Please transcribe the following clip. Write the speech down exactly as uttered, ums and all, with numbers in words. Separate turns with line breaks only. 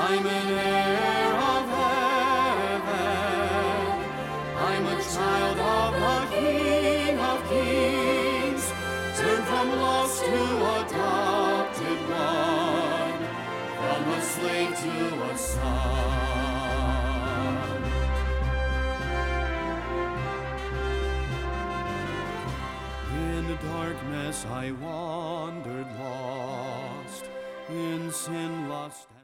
I'm an heir of heaven. I'm a child of the King of Kings. Turned from lost to adopted one, from a slave to a son. In darkness I wandered lost, in sin, lust,